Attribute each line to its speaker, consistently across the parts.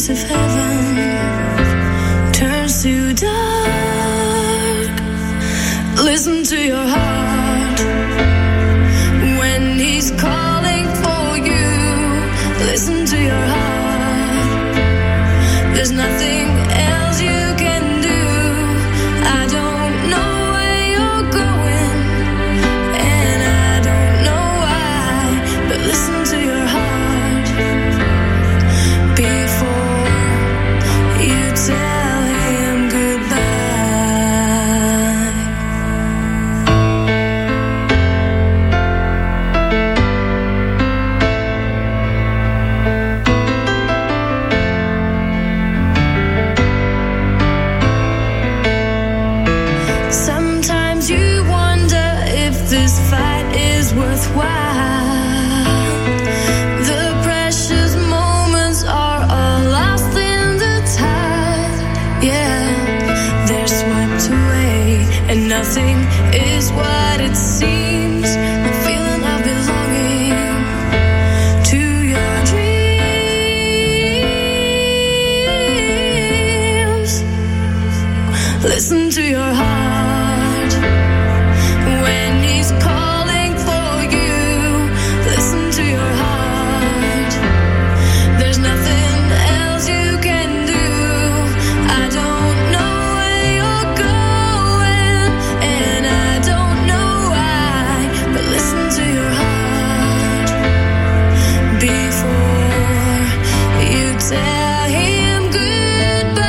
Speaker 1: piece of heaven turns to dark. Listen to your heart when he's calling for you. Listen to your heart. There's nothing else you can do. I don't know where you're going, and I don't know why, but listen to your heart before you tell him goodbye. Sometimes you wonder if this fight is worthwhile. The precious moments are all lost in the tide. Yeah, they're swept away, and nothing is what it seems. The feeling of belonging to your dreams. Listen to your heart when he's calling for you. Listen to your heart. There's nothing else you can do. I don't know where you're going, and I don't know why, but listen to your heart before you tell him goodbye.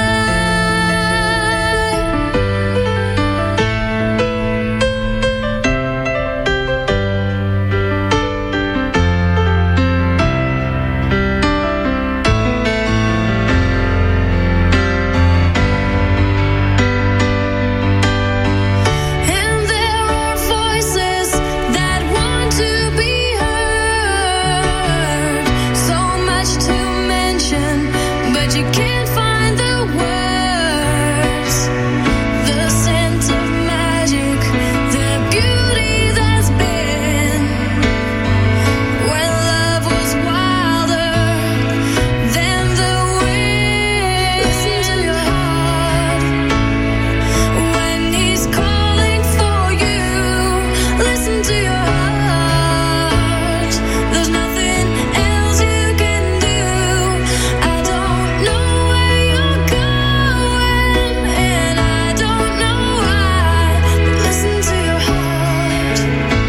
Speaker 1: And there are voices that want to be heard. So much to mention, but you can't find the words. The scent of magic, the beauty that's been when love was wilder than the wind. Listen to your heart when he's calling for you. Listen to your heart. There's nothing else you can do. I don't know where you're going, and I don't know why, but listen to your heart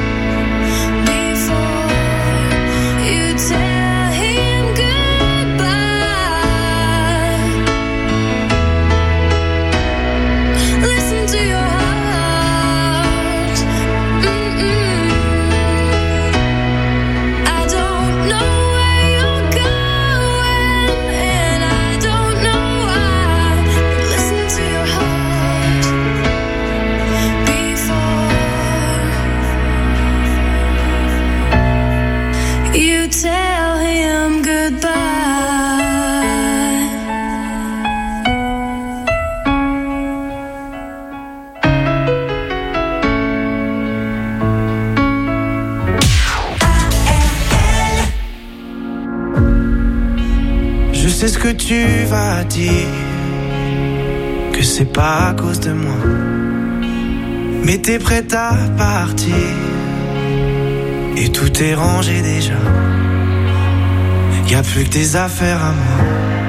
Speaker 1: before you tell him goodbye. Listen to your heart. I don't know where you're going, and I don't know why, but listen to your heart before you tell him goodbye.
Speaker 2: Je sais ce que tu vas dire, que c'est pas à cause de moi, mais t'es prête à partir, et tout est rangé déjà. Y'a plus que tes affaires à moi.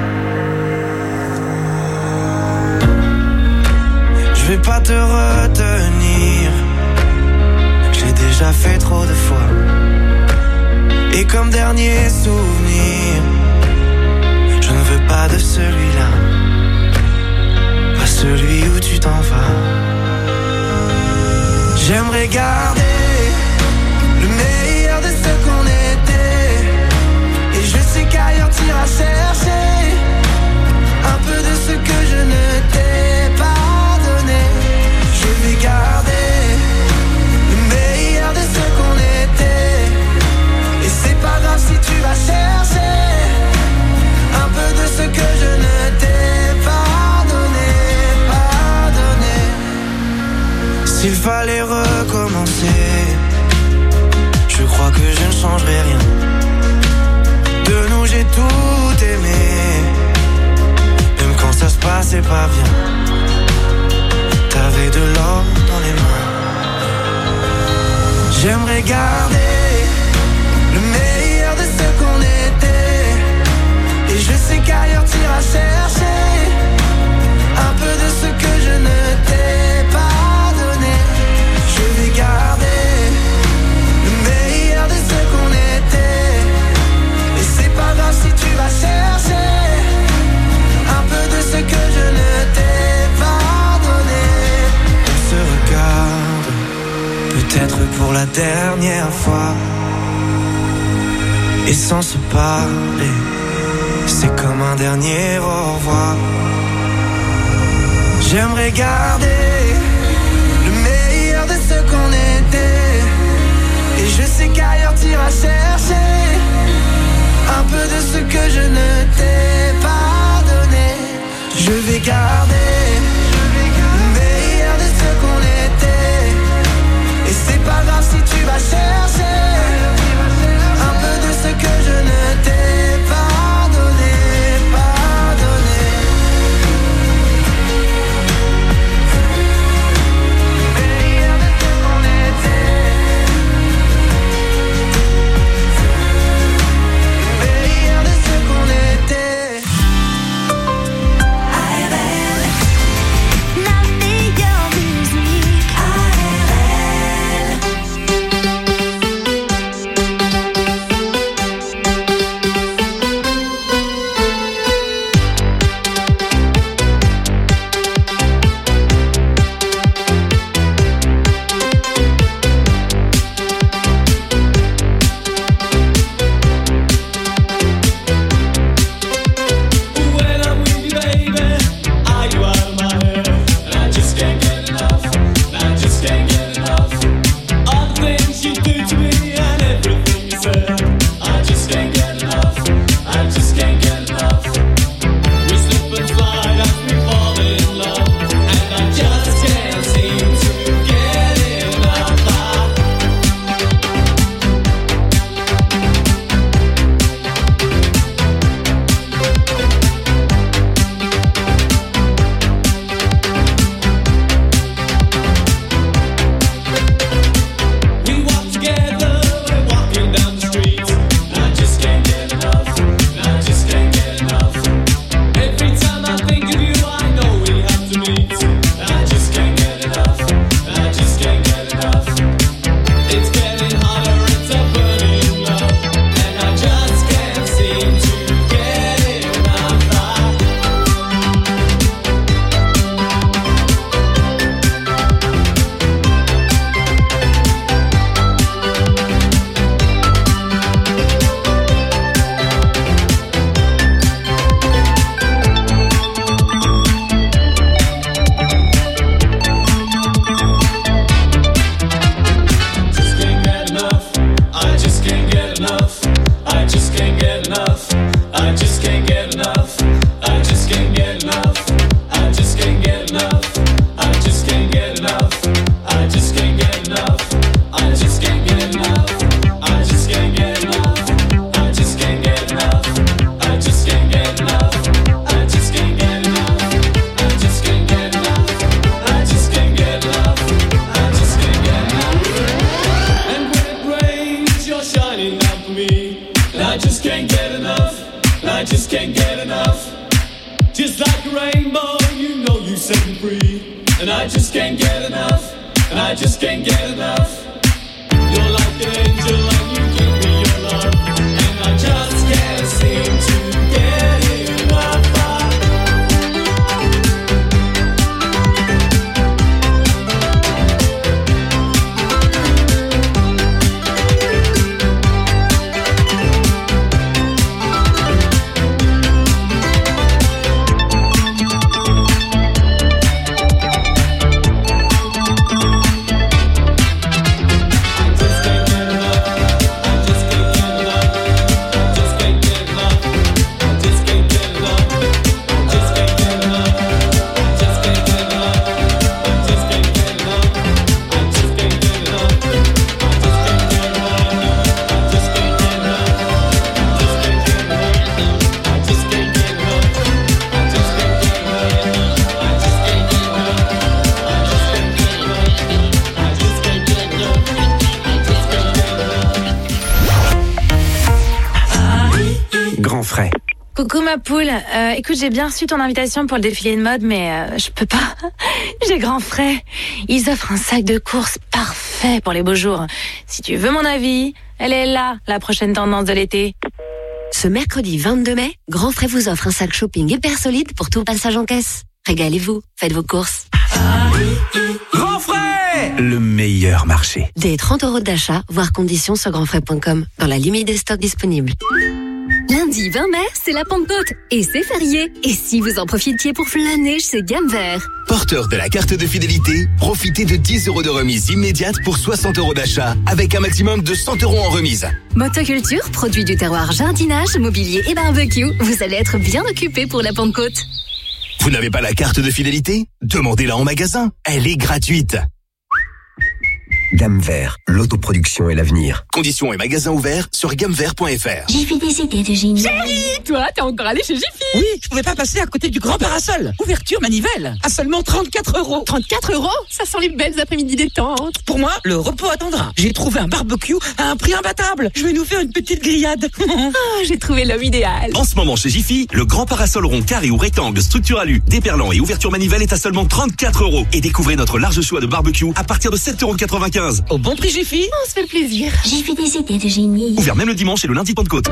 Speaker 2: Je vais pas te retenir, j'ai déjà fait trop de fois. Et comme dernier souvenir, je ne veux pas de celui-là, pas celui où tu t'en vas. J'aimerais garder le meilleur de ce qu'on était, et je sais qu'ailleurs t'iras chercher un peu de ce que je ne t'ai pas donné. Je vais garder le meilleur de ce qu'on était, et c'est pas grave si tu vas chercher un peu de ce que je ne t'ai pas donné, pas donné. S'il fallait recommencer, je crois que je ne changerai rien. De nous j'ai tout aimé, c'est pas bien. T'avais de l'or dans les mains. J'aimerais garder le meilleur de ce qu'on était. Et je sais qu'ailleurs t'iras chercher un peu de ce que je ne t'ai pas donné. Je vais garder le meilleur de ce qu'on était. Et c'est pas grave si tu vas chercher un peu de ce que je ne t'ai pas donné. On se regarde, peut-être pour la dernière fois. Et sans se parler, c'est comme un dernier au revoir. J'aimerais garder le meilleur de ce qu'on était. Et je sais qu'ailleurs t'iras chercher un peu de ce que je ne t'ai pas donné. Je vais garder le meilleur de ce qu'on était. Et c'est pas grave si tu vas chercher un peu de ce que je ne t'ai pas donné, pas donné. Meilleur de ce qu'on était. Meilleur de ce qu'on était.
Speaker 1: ARL, la meilleure musique. ARL.
Speaker 3: When I'm with you, baby, are you out of my head? And I just can't get enough. And I just can't get enough. All the things you do to me and everything you said. I just can't get enough. I just can't get enough. We slip and slide as we fall in love, and I just can't seem to get enough. We walk together, we're walking down the street, and I just can't get enough. And I just can't get enough. Every time I think of you, I know we have to meet. And I just can't get enough. And I just can't get enough. It's getting hotter, it's a burning love, and I just can't seem to get enough. Just can't get enough. I just can't get enough. I just can't get enough. I just can't get enough. I just can't get enough. I just can't get enough. I just can't get enough. I just can't get enough. I just can't get enough. I just can't get enough. I just can't get enough. I just can't get enough. I just can't get enough. I just can't get enough. I just can't get enough. I just can't get enough. And when it rains, you're shining down for me. And I just can't get enough. And I just can't get enough. Just like a rainbow, you know you set me free. And I just can't get enough. And I just can't get enough. You're like an angel and you give me your love. And I just can't seem to get enough. I just can't get enough.
Speaker 4: ma poule. Écoute, j'ai bien reçu ton invitation pour le défilé de mode, mais je peux pas. J'ai grand frais. Ils offrent un sac de course parfait pour les beaux jours. Si tu veux mon avis, elle est là, la prochaine tendance de l'été.
Speaker 5: Ce mercredi 22 mai, Grand Frais vous offre un sac shopping hyper solide pour tout passage en caisse. Régalez-vous, faites vos courses.
Speaker 6: Grand Frais, le meilleur marché.
Speaker 5: Des 30 € d'achat, voire conditions sur grandfrais.com, dans la limite des stocks disponibles.
Speaker 7: Lundi 20 mai, c'est la Pentecôte et c'est férié. Et si vous en profitiez pour flâner chez Gamme Vert?
Speaker 8: Porteur de la carte de fidélité, profitez de 10 € de remise immédiate pour 60 € d'achat, avec un maximum de 100 € en remise.
Speaker 7: Motoculture, produit du terroir, jardinage, mobilier et barbecue. Vous allez être bien occupé pour la Pentecôte.
Speaker 8: Vous n'avez pas la carte de fidélité? Demandez-la en magasin, elle est gratuite.
Speaker 9: Gamme Vert, l'autoproduction et l'avenir.
Speaker 8: Conditions et magasins ouverts sur gammevert.fr.
Speaker 10: J'ai fait des idées de génie.
Speaker 11: Chérie, toi, t'es encore allé chez Jiffy?
Speaker 12: Oui, je pouvais pas passer à côté du grand parasol. Ouverture manivelle, à seulement 34 €.
Speaker 11: 34 €? Ça sent les belles après-midi détente.
Speaker 12: Pour moi, le repos attendra. J'ai trouvé un barbecue à un prix imbattable. Je vais nous faire une petite grillade.
Speaker 11: J'ai trouvé l'homme idéal.
Speaker 13: En ce moment chez Jiffy, le grand parasol rond, carré ou rectangle, structure alu, déperlant et ouverture manivelle est à seulement 34 €. Et découvrez notre large choix de barbecue à partir de 7,95 €.
Speaker 12: Au bon prix Jiffy.
Speaker 11: On se fait plaisir.
Speaker 10: J'ai fait des idées de génie.
Speaker 13: Ouvert même le dimanche et le lundi Pentecôte.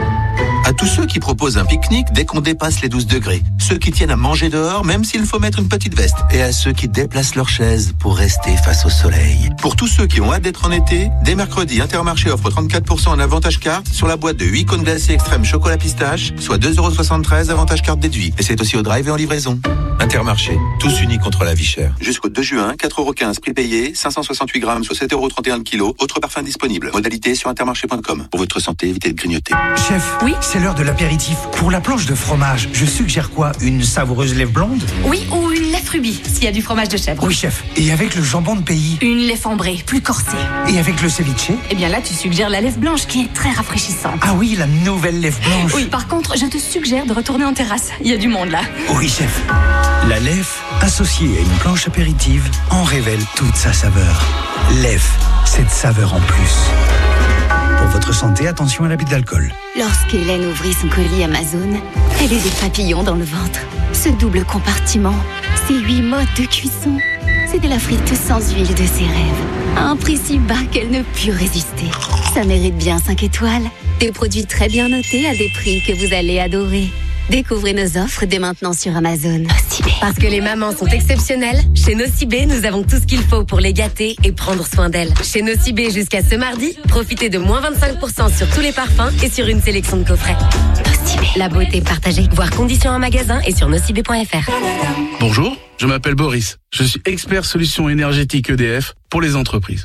Speaker 14: À tous ceux qui proposent un pique-nique dès qu'on dépasse les 12 degrés. Ceux qui tiennent à manger dehors même s'il faut mettre une petite veste. Et à ceux qui déplacent leurs chaises pour rester face au soleil. Pour tous ceux qui ont hâte d'être en été, dès mercredi, Intermarché offre 34% en avantage carte sur la boîte de 8 cônes glacés extrême chocolat pistache, soit 2,73 € avantage carte déduit. Et c'est aussi au drive et en livraison. Intermarché, tous unis contre la vie chère. Jusqu'au 2 juin, 4,15 € prix payé, 568 grammes, soit 7,31 € le kilo. Autre parfum disponible. Modalité sur intermarché.com. Pour votre santé, évitez de grignoter.
Speaker 15: Chef,
Speaker 11: oui,
Speaker 15: c'est l'heure de l'apéritif. Pour la planche de fromage, je suggère quoi? Une savoureuse lèvre blonde?
Speaker 11: Oui, ou une lèvre rubis, s'il y a du fromage de chèvre.
Speaker 15: Oui, chef. Et avec le jambon de pays?
Speaker 11: Une lèvre ambrée, plus corsée.
Speaker 15: Et avec le ceviche?
Speaker 11: Eh bien là, tu suggères la lèvre blanche, qui est très rafraîchissante.
Speaker 15: Ah oui, la nouvelle lèvre blanche.
Speaker 11: Oui, par contre, je te suggère de retourner en terrasse. Il y a du monde là.
Speaker 15: Oui, chef. La lèvre, associée à une planche apéritive, en révèle toute sa saveur. Lèvre, cette saveur en plus. Pour votre santé, attention à l'abus d'alcool.
Speaker 7: Lorsqu'Hélène ouvrit son colis Amazon, elle eut des papillons dans le ventre. Ce double compartiment, ces 8 modes de cuisson, c'était la frite sans huile de ses rêves. À un prix si bas qu'elle ne put résister. Ça mérite bien 5 étoiles. Des produits très bien notés à des prix que vous allez adorer. Découvrez nos offres dès maintenant sur Amazon. Nocibé.
Speaker 5: Parce que les mamans sont exceptionnelles, chez Nocibé, nous avons tout ce qu'il faut pour les gâter et prendre soin d'elles. Chez Nocibé, jusqu'à ce mardi, profitez de moins 25% sur tous les parfums et sur une sélection de coffrets. Nocibé. La beauté partagée. Voir conditions en magasin et sur nocibé.fr.
Speaker 16: Bonjour, je m'appelle Boris. Je suis expert solutions énergétiques EDF pour les entreprises.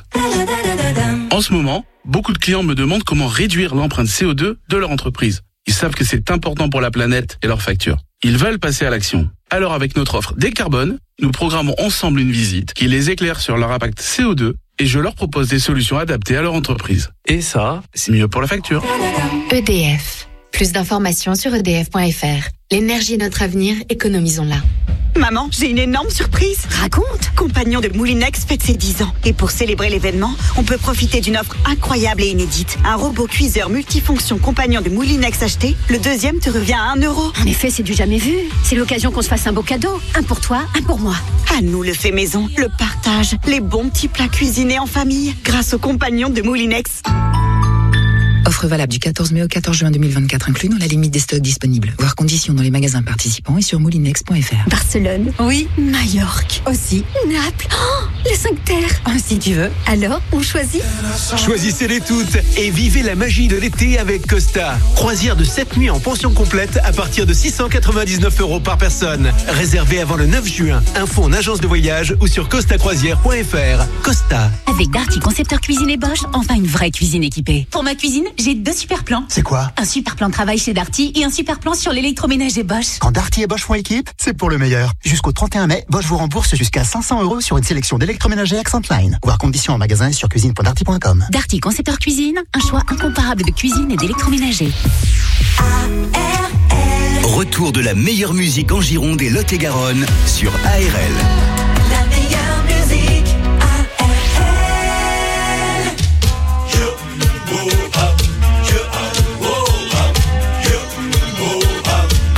Speaker 16: En ce moment, beaucoup de clients me demandent comment réduire l'empreinte CO2 de leur entreprise. Ils savent que c'est important pour la planète et leurs factures. Ils veulent passer à l'action. Alors avec notre offre Décarbone, nous programmons ensemble une visite qui les éclaire sur leur impact CO2 et je leur propose des solutions adaptées à leur entreprise. Et ça, c'est mieux pour la facture.
Speaker 17: EDF. Plus d'informations sur edf.fr. L'énergie est notre avenir, économisons-la.
Speaker 18: Maman, j'ai une énorme surprise.
Speaker 17: Raconte.
Speaker 18: Compagnon de Moulinex fête ses 10 ans. Et pour célébrer l'événement, on peut profiter d'une offre incroyable et inédite. Un robot cuiseur multifonction Compagnon de Moulinex acheté, le deuxième te revient à 1 €.
Speaker 17: En effet, c'est du jamais vu. C'est l'occasion qu'on se fasse un beau cadeau. Un pour toi, un pour moi.
Speaker 18: À nous le fait maison, le partage, les bons petits plats cuisinés en famille, grâce au Compagnon de Moulinex.
Speaker 19: Offre valable du 14 mai au 14 juin 2024, inclus dans la limite des stocks disponibles. Voir conditions dans les magasins participants et sur moulinex.fr.
Speaker 17: Barcelone.
Speaker 19: Oui.
Speaker 17: Majorque.
Speaker 19: Aussi.
Speaker 17: Naples. Oh, les 5 terres.
Speaker 19: Oh, si tu veux.
Speaker 17: Alors, on choisit?
Speaker 6: Choisissez-les toutes et vivez la magie de l'été avec Costa. Croisière de 7 nuits en pension complète à partir de 699 € par personne. Réservé avant le 9 juin. Info en agence de voyage ou sur costacroisière.fr. Costa.
Speaker 20: Avec Darty Concepteur Cuisine et Bosch, enfin une vraie cuisine équipée. Pour ma cuisine, j'ai 2 super plans.
Speaker 15: C'est quoi?
Speaker 20: Un super plan de travail chez Darty et un super plan sur l'électroménager Bosch.
Speaker 15: Quand Darty et Bosch font équipe, c'est pour le meilleur. Jusqu'au 31 mai, Bosch vous rembourse jusqu'à 500 € sur une sélection d'électroménagers Accentline. Voir conditions en magasin et sur cuisine.darty.com.
Speaker 20: Darty Concepteur Cuisine, un choix incomparable de cuisine et d'électroménager.
Speaker 8: Retour de la meilleure musique en Gironde et Lot-et-Garonne sur ARL.
Speaker 2: La meilleure musique, ARL.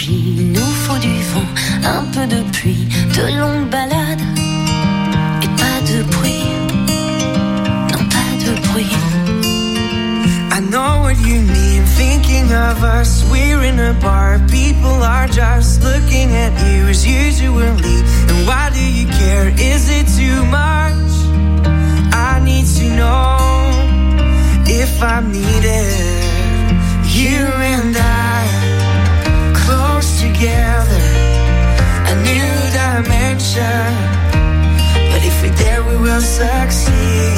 Speaker 1: bougies, il nous faut du vent, un peu de pluie, de longues balades et pas de bruit, non pas de bruit.
Speaker 2: I know what you mean, thinking of us, we're in a bar, people are just looking at you as usually. And why do you care, is it too much? I need to know if I'm needed. You and I, close together, a new dimension. But if we're there we will succeed.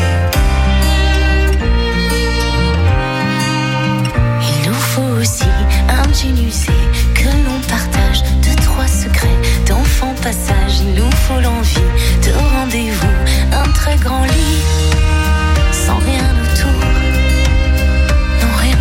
Speaker 1: Aussi ingénusé que l'on partage deux, trois secrets d'enfant passage. Il nous faut l'envie de rendez-vous, un très grand lit, sans rien autour, non rien.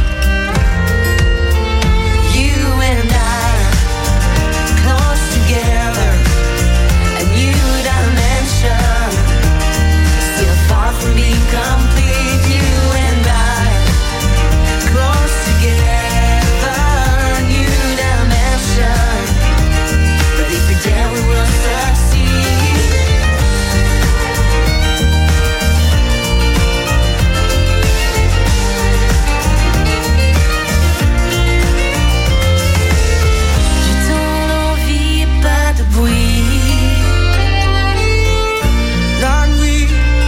Speaker 1: You and I, close together, a new dimension, still far from being complete. You and I, close together. Yeah, we will succeed. J'ai tant d'envie et pas de bruit.
Speaker 2: La nuit,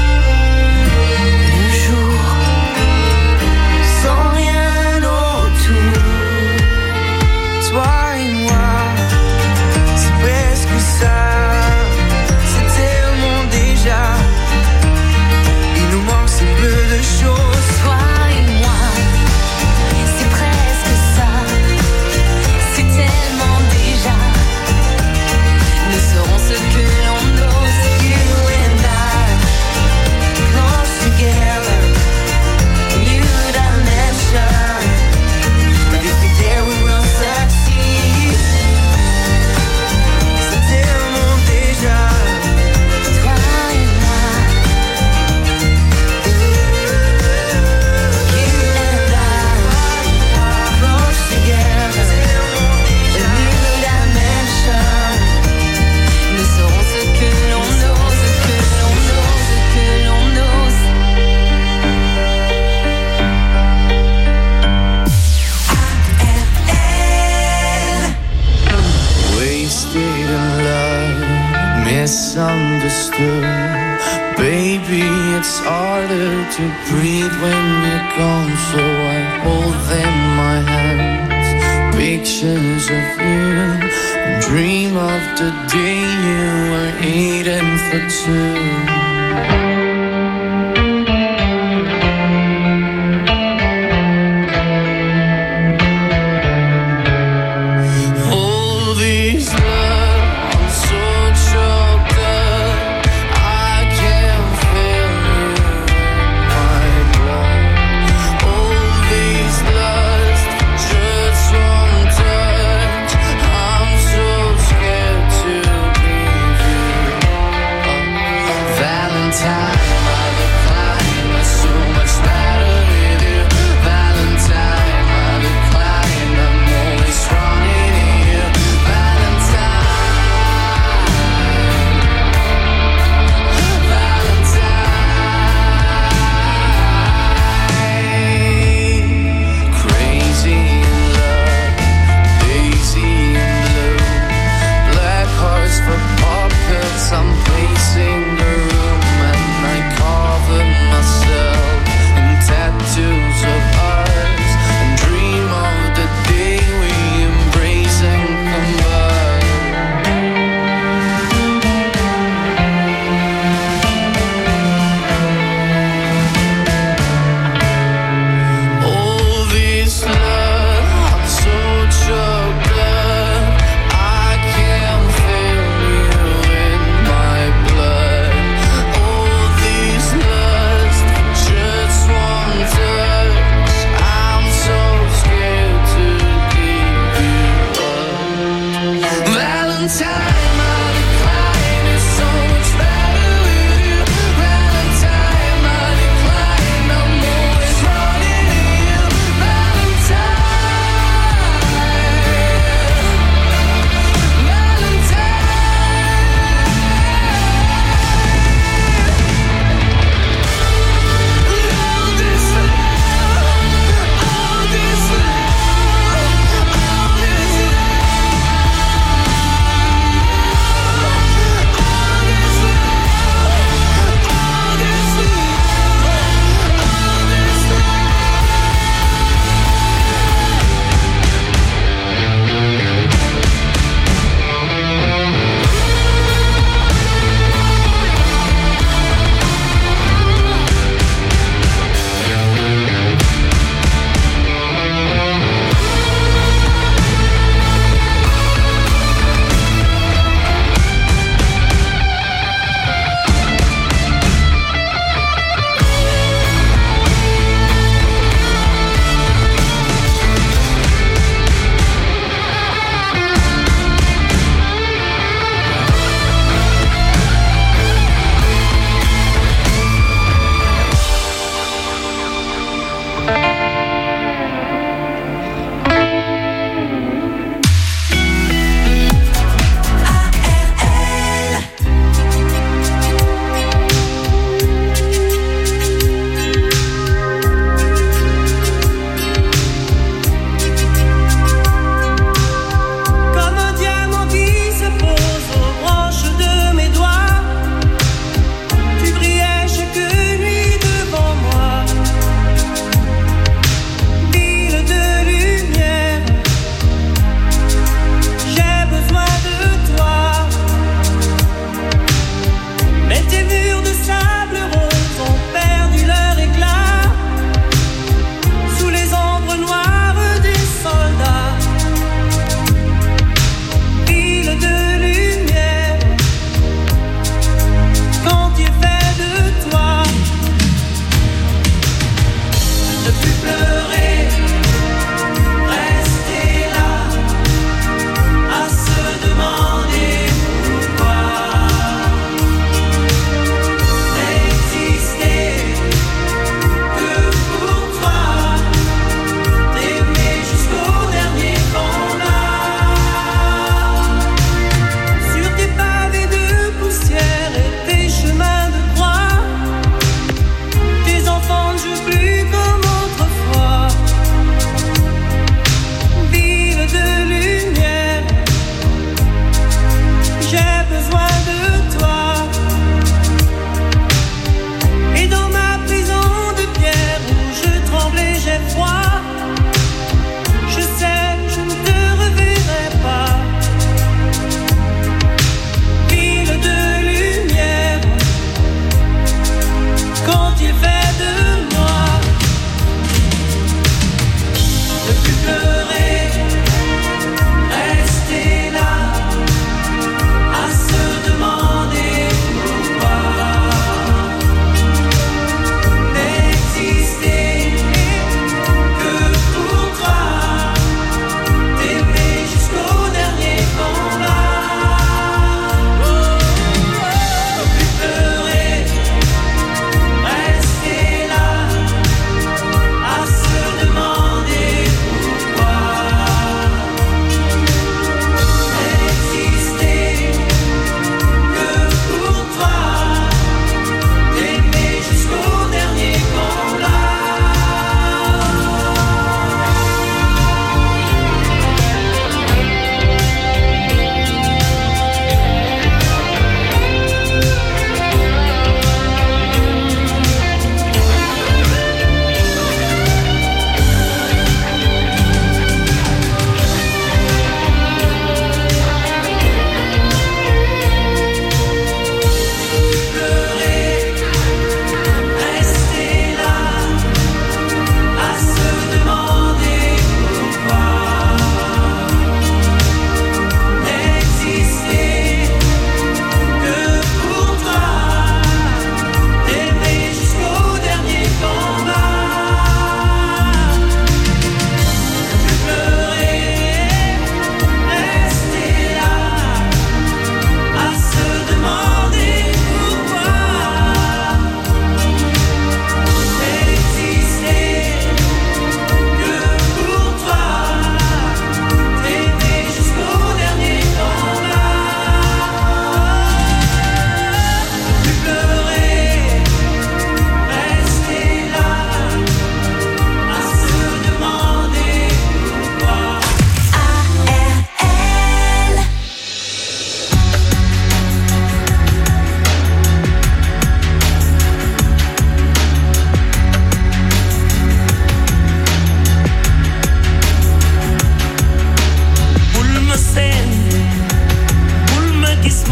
Speaker 1: le jour, sans rien autour.
Speaker 2: Toi et moi, c'est tellement déjà. Il nous manque si peu de choses.
Speaker 1: Toi et moi, c'est presque ça. C'est tellement déjà. Nous serons ce que l'on ose. You and I, close together, new dimension. But if we're there we will succeed.
Speaker 2: Misunderstood, baby, it's harder to breathe when you're gone. So I hold in my hands pictures of you, and dream of the day you were eating for two.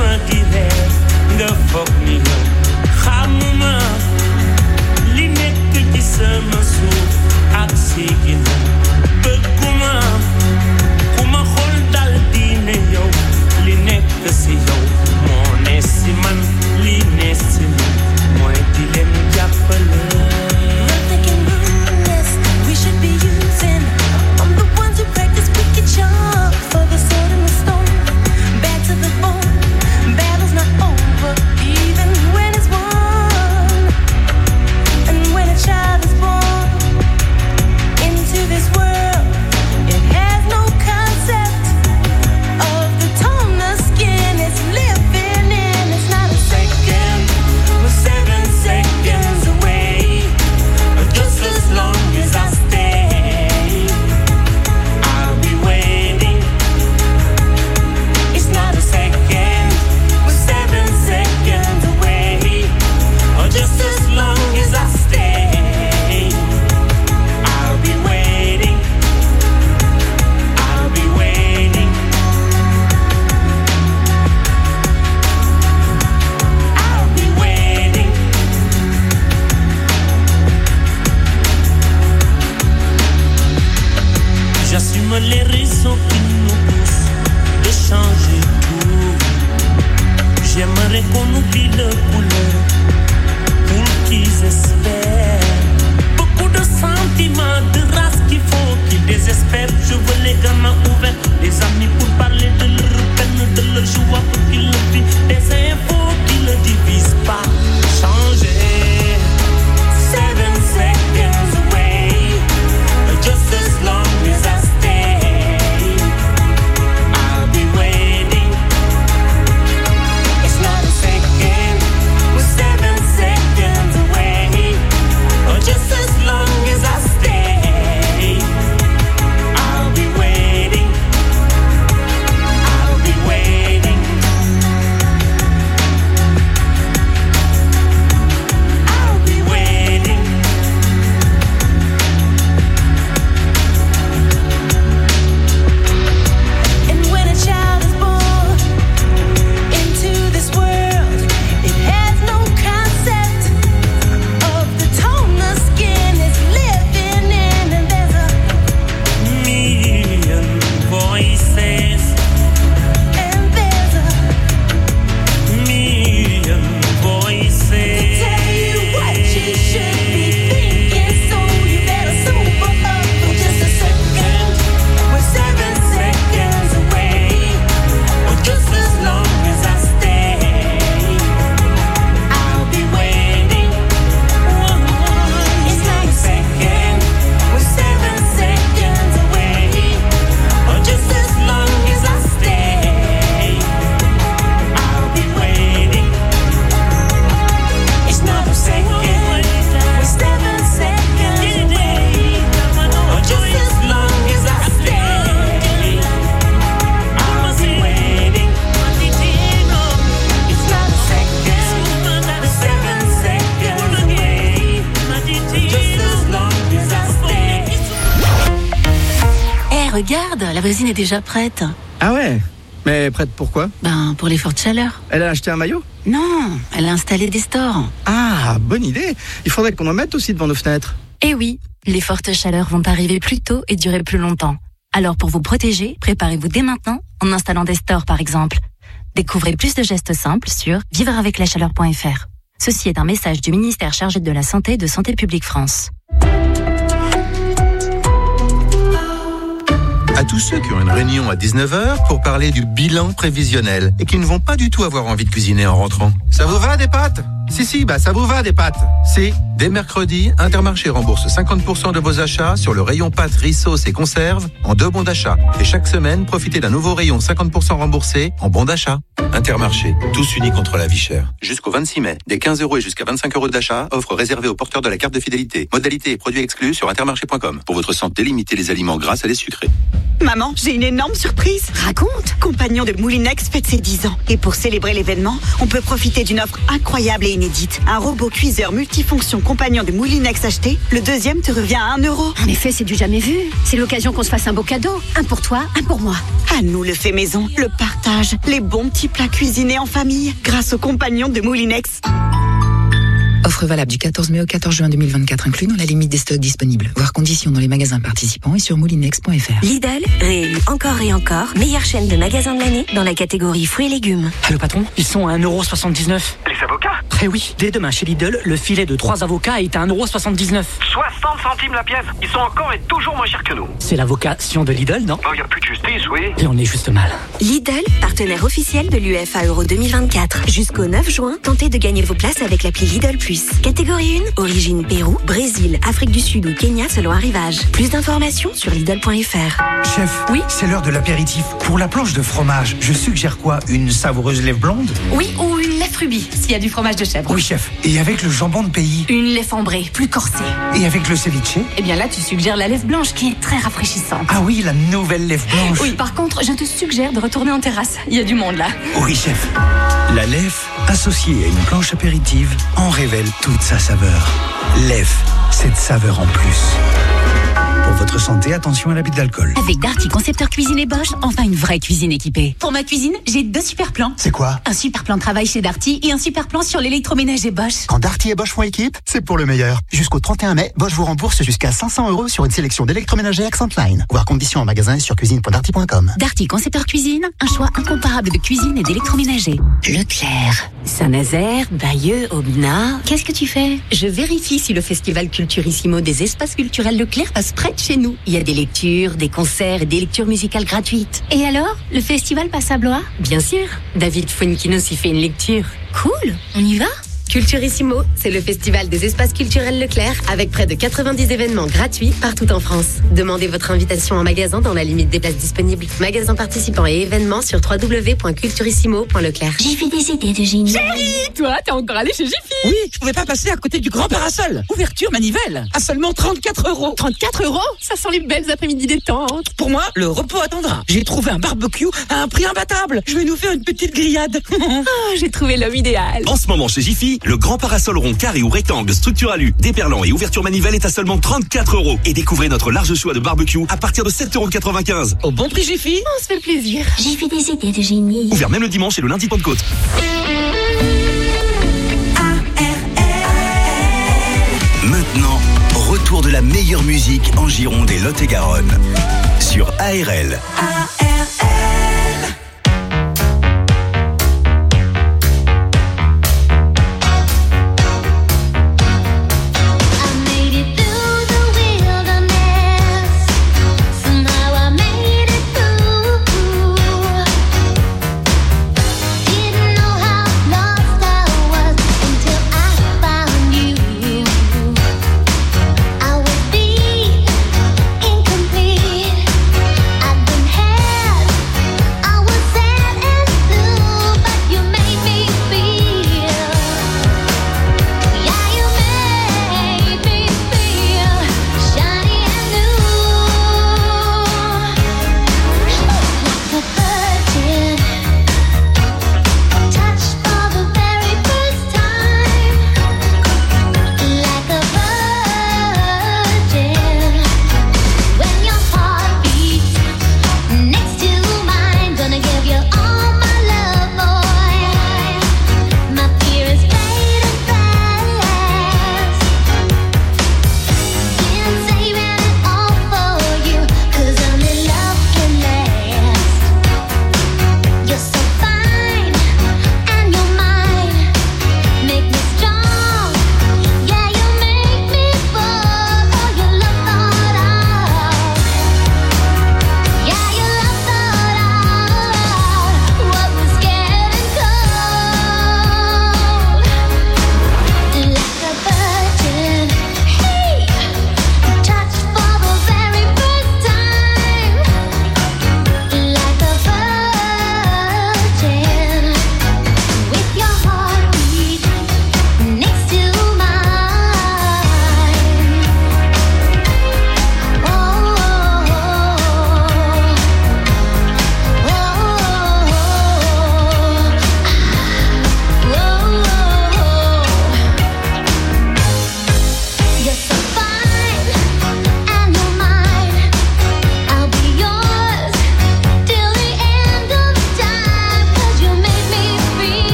Speaker 21: besoin direct de foog ni yow xamuma li nekk ci sama suuf ak si ginnaaw bëgguma ku ma xool dal di ne yow li nekk si yow moo ne si man li ne si man mooy di leen jàppale.
Speaker 1: We should be using. I'm the ones who practice wicked charm for the sword and the stone. Bad to the bone. Battle's not over, even when it's won. And when a child is born into this world, it has no concept of the tone the skin is living in. It's not a second, we're 7 seconds away. Just as long as I stay, I'll be waiting. It's not a second, we're 7 seconds away. Or just as long as I stay, I'll be waiting. I'll be waiting. I'll be waiting.
Speaker 21: J'assume les raisons qui nous poussent de changer tout. J'aimerais qu'on oublie le couleur pour qu'ils espèrent. Beaucoup de sentiments, de race qu'il faut qu'ils désespèrent. Je veux les gamins ouverts, des amis pour parler de leur peine, de leur joie pour qu'ils le vivent. Des infos qui ne divisent pas. Changer. 7 seconds away. Just as long as I stay, I'll be waiting. It's not a second, we're 7 seconds away. Or just as long as I stay, I'll be waiting. I'll be waiting. I'll be waiting.
Speaker 1: And when a child is born into this world, it has no concept of the tone the skin is living in. And there's a
Speaker 21: Million voices,
Speaker 1: and there's a
Speaker 21: million voices.
Speaker 1: tell you what you should be thinking, so you better sober up for just a second. We're 7 seconds away, or just as long as I stay, I'll be waiting. It's not a second, we're 7 seconds away, or just as long as I stay, I'll be waiting. It's not a second, we're 7 seconds away, or just as long as I stay, I'll be waiting. It's not a second, we're 7 seconds away, just as long as I stay.
Speaker 20: Eh, regarde, la voisine est déjà prête.
Speaker 22: Ah ouais? Mais prête pourquoi?
Speaker 20: Ben, pour les fortes chaleurs.
Speaker 22: Elle a acheté un maillot?
Speaker 20: Non, elle a installé des stores.
Speaker 22: Ah, bonne idée. Il faudrait qu'on en mette aussi devant nos fenêtres.
Speaker 20: Eh oui, les fortes chaleurs vont arriver plus tôt et durer plus longtemps. Alors pour vous protéger, préparez-vous dès maintenant en installant des stores par exemple. Découvrez plus de gestes simples sur vivreaveclachaleur.fr. Ceci est un message du ministère chargé de la Santé et de Santé publique France.
Speaker 14: À tous ceux qui ont une réunion à 19h pour parler du bilan prévisionnel et qui ne vont pas du tout avoir envie de cuisiner en rentrant. Ça vous va des pâtes? Si, ça vous va des pâtes. Si, dès mercredi, Intermarché rembourse 50% de vos achats sur le rayon pâtes, riz, sauce et conserves en 2 bons d'achat. Et chaque semaine, profitez d'un nouveau rayon 50% remboursé en bons d'achat. Intermarché, tous unis contre la vie chère. Jusqu'au 26 mai, des 15 € et jusqu'à 25 € d'achat, offre réservée aux porteurs de la carte de fidélité. Modalités et produits exclus sur intermarché.com. Pour votre santé, limitez les aliments gras à les sucrés.
Speaker 18: Maman, j'ai une énorme surprise. Raconte. Compagnon de Moulinex fête ses 10 ans. Et pour célébrer l'événement, on peut profiter d'une offre incroyable et inédite. Un robot cuiseur multifonction compagnon de Moulinex acheté, le deuxième te revient à 1 euro.
Speaker 3: En effet, c'est du jamais vu. C'est l'occasion qu'on se fasse un beau cadeau. Un pour toi, un pour moi.
Speaker 18: À nous le fait maison, le partage, les bons petits plats cuisinés en famille, grâce aux compagnons de Moulinex.
Speaker 19: Offre valable du 14 mai au 14 juin 2024 inclus dans la limite des stocks disponibles. Voir conditions dans les magasins participants et sur moulinex.fr.
Speaker 5: Lidl, réélu encore et encore, meilleure chaîne de magasins de l'année dans la catégorie fruits et légumes.
Speaker 12: Le patron, ils sont à 1,79 €.
Speaker 4: Les avocats ?
Speaker 12: Eh oui, dès demain chez Lidl, le filet de 3 avocats est à 1,79 €.
Speaker 4: 60 centimes la pièce. Ils sont encore et toujours moins chers que nous.
Speaker 12: C'est la vocation de Lidl, non ?
Speaker 4: Oh, y a plus de justice, oui.
Speaker 12: Et on est juste mal.
Speaker 5: Lidl, partenaire officiel de l'UEFA Euro 2024. Jusqu'au 9 juin, tentez de gagner vos places avec l'appli Lidl Plus. Catégorie 1, origine Pérou, Brésil, Afrique du Sud ou Kenya selon arrivage. Plus d'informations sur Lidl.fr.
Speaker 15: Chef,
Speaker 3: oui,
Speaker 15: c'est l'heure de l'apéritif. Pour la planche de fromage, je suggère quoi? Une savoureuse lèvre blonde?
Speaker 3: Oui, ou une lèvre rubis, s'il y a du fromage de chèvre.
Speaker 15: Oui, chef. Et avec le jambon de pays?
Speaker 3: Une lèvre ambrée, plus corsée.
Speaker 15: Et avec le ceviche?
Speaker 3: Eh bien là, tu suggères la lèvre blanche qui est très rafraîchissante.
Speaker 15: Ah oui, la nouvelle lèvre blanche.
Speaker 3: Oui, par contre, je te suggère de retourner en terrasse. Il y a du monde là.
Speaker 15: Oui, chef. La Lef, associée à une planche apéritive, en révèle toute sa saveur. Lef, cette saveur en plus. Pour votre santé, attention à l'abus d'alcool.
Speaker 3: Avec Darty, concepteur cuisine et Bosch, enfin une vraie cuisine équipée. Pour ma cuisine, j'ai 2 super plans.
Speaker 15: C'est quoi?
Speaker 3: Un super plan de travail chez Darty et un super plan sur l'électroménager Bosch.
Speaker 23: Quand Darty et Bosch font équipe, c'est pour le meilleur. Jusqu'au 31 mai, Bosch vous rembourse jusqu'à 500 € sur une sélection d'électroménagers Accentline. Voir conditions en magasin et sur cuisine.darty.com.
Speaker 3: Darty, concepteur cuisine, un choix incomparable de cuisine et d'électroménager. Leclerc, Saint-Nazaire, Bayeux, Aubenas. Qu'est-ce que tu fais? Je vérifie si le festival Culturissimo des espaces culturels Leclerc passe près de chez nous. Il y a des lectures, des concerts et des lectures musicales gratuites. Et alors, le festival passe à Blois? Bien sûr. David Fuenquinos y fait une lecture. Cool, on y va?
Speaker 5: Culturissimo, c'est le festival des espaces culturels Leclerc avec près de 90 événements gratuits partout en France. Demandez votre invitation en magasin dans la limite des places disponibles. Magasins participants et événements sur www.culturissimo.leclerc.
Speaker 10: J'ai fait des idées de génie.
Speaker 3: Chérie, toi, t'es encore allé chez Jiffy?
Speaker 12: Oui, je pouvais pas passer à côté du grand parasol. Ouverture manivelle à seulement 34 €.
Speaker 3: 34 €? Ça sent les belles après-midi détente.
Speaker 12: Pour moi, le repos attendra. J'ai trouvé un barbecue à un prix imbattable. Je vais nous faire une petite grillade.
Speaker 3: Oh, j'ai trouvé l'homme idéal.
Speaker 13: En ce moment chez Jiffy, le grand parasol rond, carré ou rectangle, structure alu, déperlant et ouverture manivelle est à seulement 34 €. Et découvrez notre large choix de barbecue à partir de 7,95 €.
Speaker 12: Au bon prix Jiffy.
Speaker 3: On se fait plaisir.
Speaker 10: J'ai fait des idées de génie.
Speaker 13: Ouvert même le dimanche et le lundi Pentecôte.
Speaker 8: Maintenant, retour de la meilleure musique en Gironde et Lot-et-Garonne. Sur ARL.
Speaker 10: Incomplete. I've been held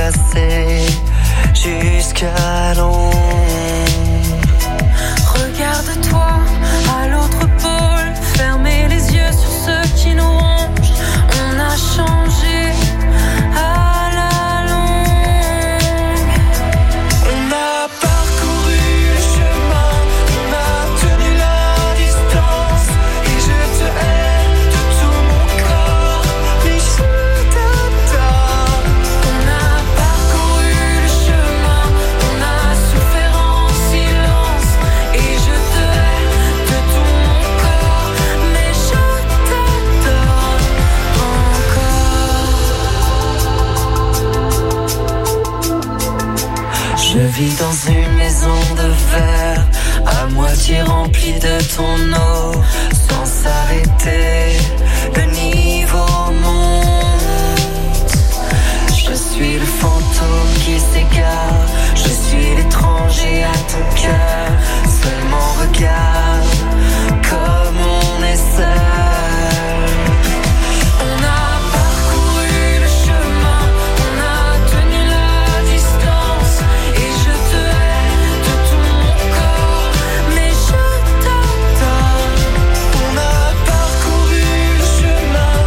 Speaker 2: passer jusqu'à l'ombre.
Speaker 1: Regarde-toi à l'autre pôle, fermez les yeux sur ceux qui nous rongent. On a changé à la longue.
Speaker 2: On a parcouru le chemin, on a tenu la distance. Et je te hais de tout mon corps, mais je t'adore.
Speaker 1: On a parcouru le chemin, on a souffert en silence. Et je te hais de tout mon corps, mais je t'adore encore.
Speaker 2: Je vis dans une maison de verre, à moitié remplie de ton eau, sans s'arrêter, le niveau monte. Je suis le fantôme qui s'égare, je suis l'étranger à ton cœur. Seulement regarde comme on est seul. On a parcouru le chemin, on a tenu la distance. Et je te hais de tout mon corps, mais je t'adore. On a parcouru le chemin,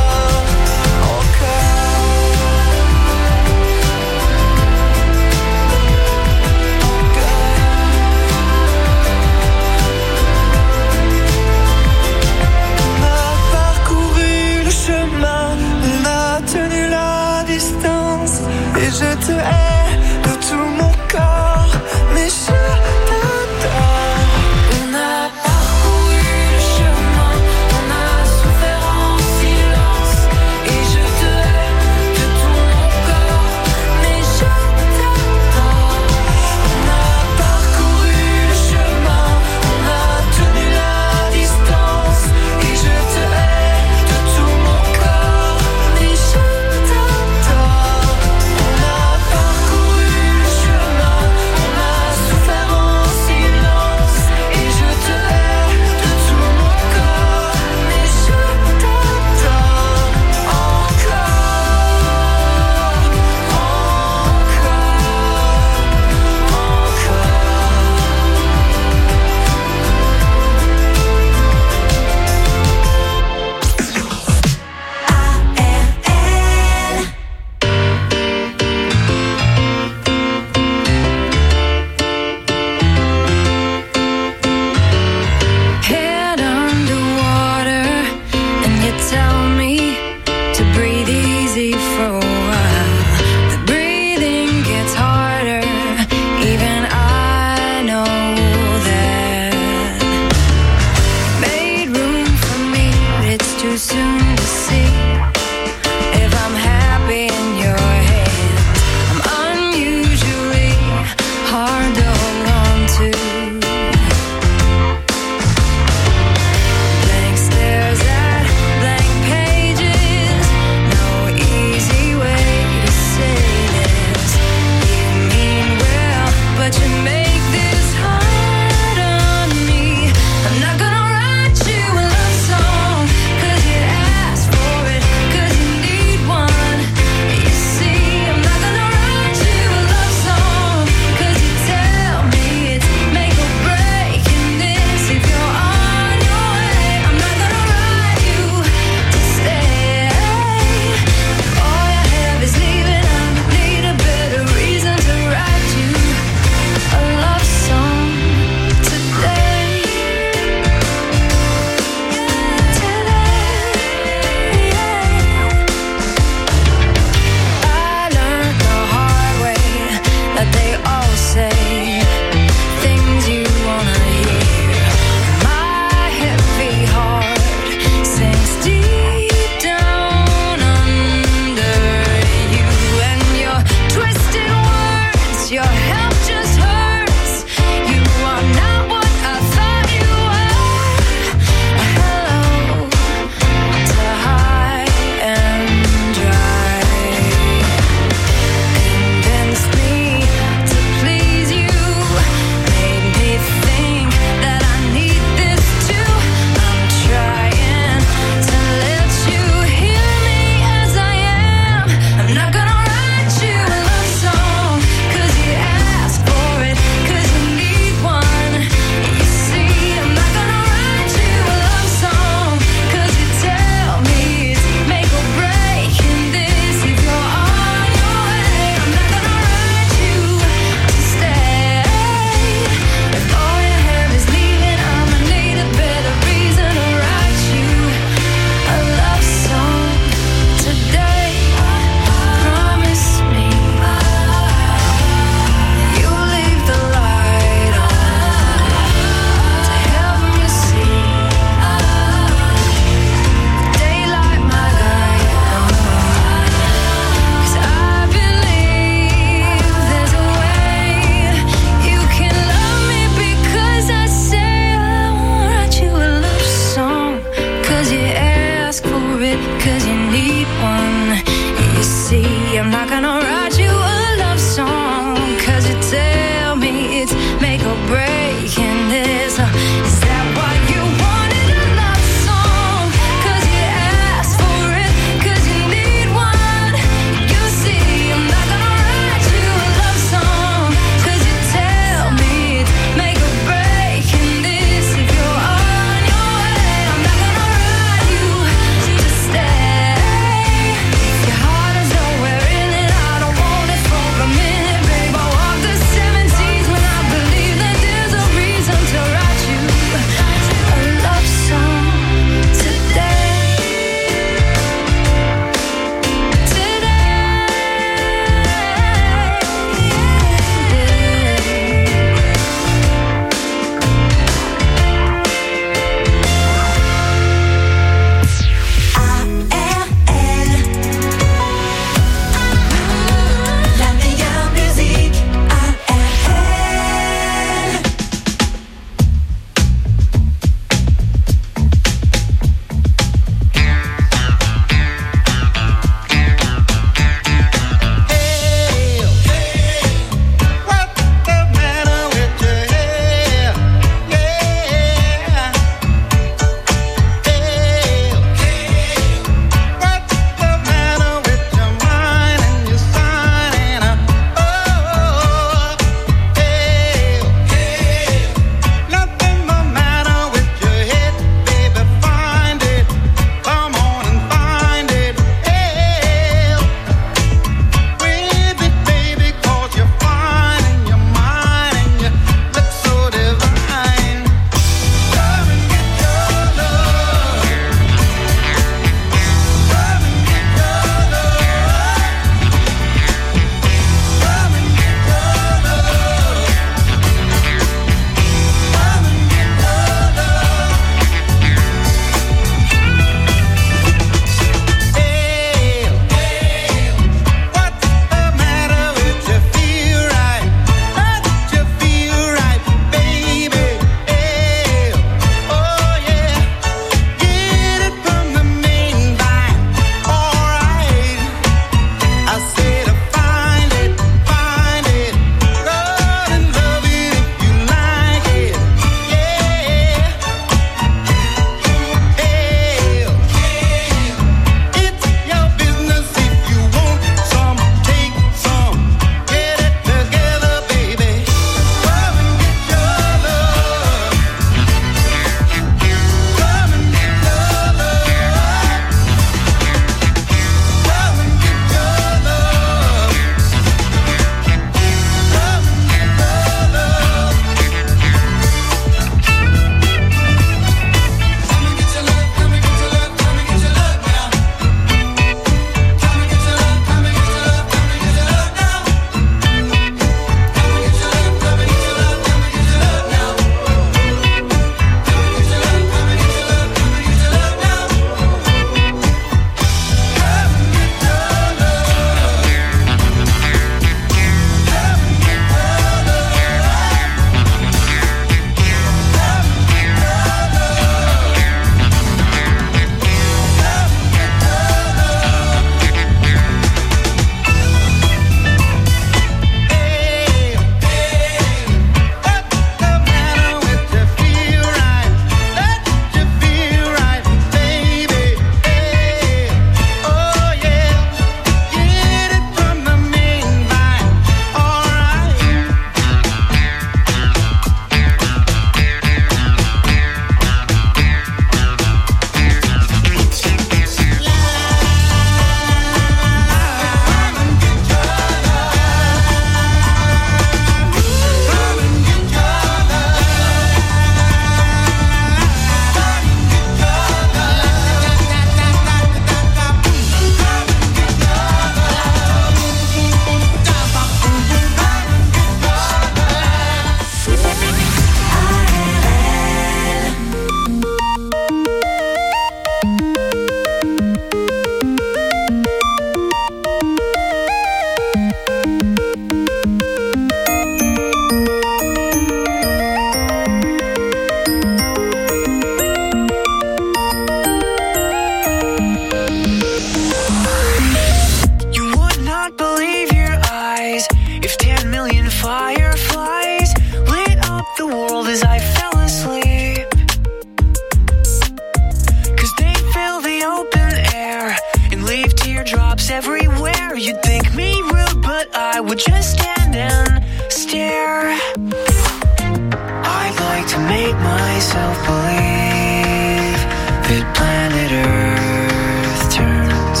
Speaker 2: stupid planet Earth turns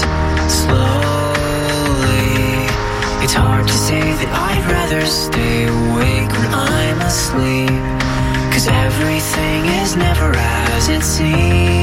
Speaker 2: slowly. It's hard to say that I'd rather stay awake when I'm asleep, 'cause everything is never as it seems.